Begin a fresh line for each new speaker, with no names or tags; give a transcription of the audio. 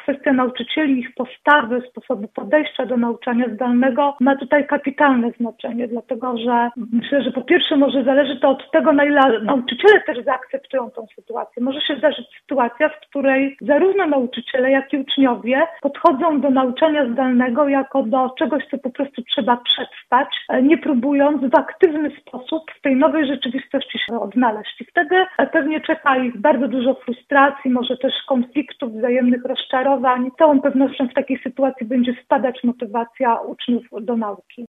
kwestia nauczycieli, ich postawy, sposobu podejścia do nauczania zdalnego ma tutaj kapitalne znaczenie, dlatego że myślę, że po pierwsze może zależy to od tego, na ile nauczyciele też zaakceptują tą sytuację. Może się zdarzyć sytuacja, w której zarówno nauczyciele, jak i uczniowie podchodzą do nauczania zdalnego jako do czegoś, co po prostu trzeba przetrwać, nie próbując w aktywny sposób w tej nowej rzeczywistości się odnaleźć. I wtedy pewnie czeka ich bardzo dużo frustracji, może też konfliktów, wzajemnych rozczarowań. Z całą pewnością w takiej sytuacji będzie spadać motywacja uczniów do nauki.